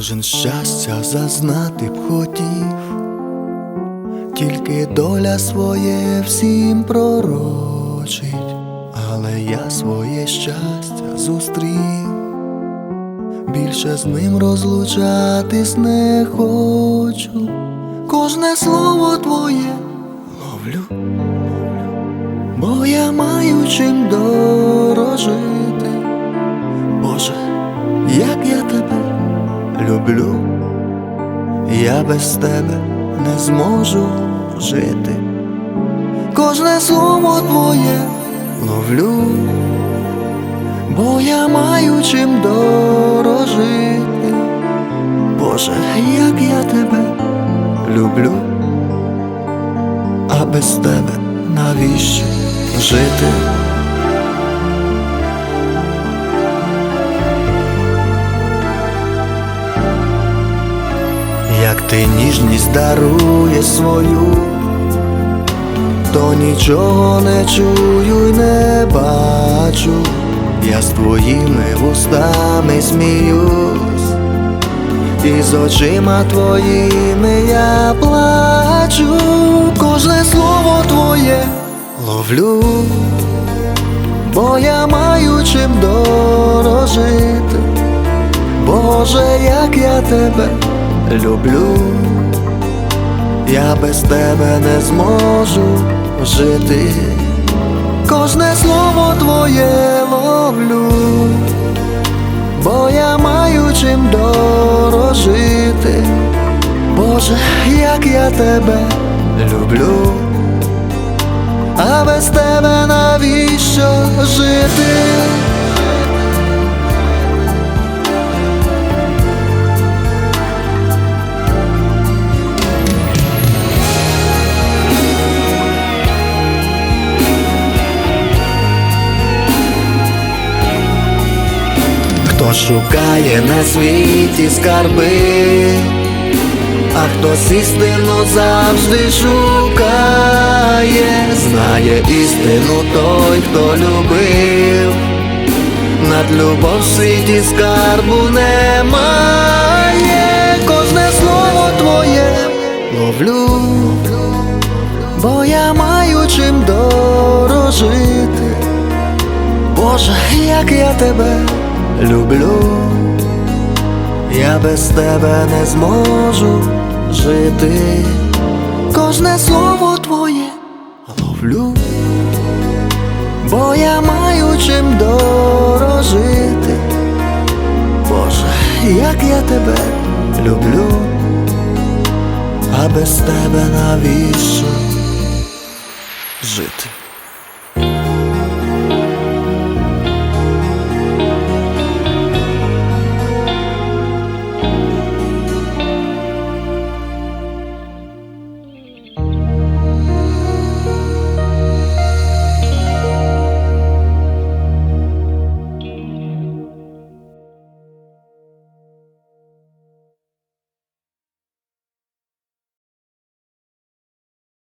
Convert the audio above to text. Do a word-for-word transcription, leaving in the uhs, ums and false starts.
Кожен щастя зазнати б хотів, тільки доля своє всім пророчить, але я своє щастя зустрів, більше з ним розлучатись не хочу. Кожне слово твоє ловлю, бо я маю чим дорожити. Боже, як я тебе люблю, я без тебе не зможу жити. Кожне слово твоє ловлю, бо я маю чим дорожити. Боже, як я тебе люблю, а без тебе навіщо жити? Як ти ніжність даруєш свою, то нічого не чую й не бачу. Я з твоїми вустами сміюсь, і з очима твоїми я плачу. Кожне слово твоє ловлю, бо я маю чим дорожити. Боже, як я тебе люблю, я без тебе не зможу жити. Кожне слово твоє ловлю, бо я маю чим дорожити. Боже, як я тебе люблю, а без тебе навіщо жити? Хто шукає на світі скарби, а хтось істину завжди шукає. Знає істину той, хто любив, над любов в світі скарбу немає. Кожне слово твоє ловлю, бо я маю чим дорожити. Боже, як я тебе люблю, я без тебе не зможу жити. Кожне слово твоє ловлю, бо я маю чим дорожити. Боже, як я тебе люблю, а без тебе навіщо жити?